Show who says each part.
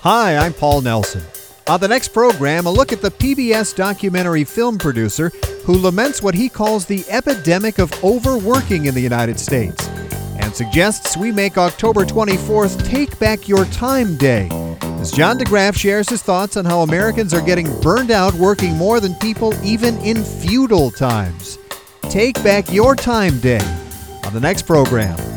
Speaker 1: Hi, I'm Paul Nelson. On the next program, a look at the PBS documentary film producer who laments what he calls the epidemic of overworking in the United States and suggests we make October 24th Take Back Your Time Day, as John DeGraff shares his thoughts on how Americans are getting burned out working more than people even in feudal times. Take Back Your Time Day on the next program.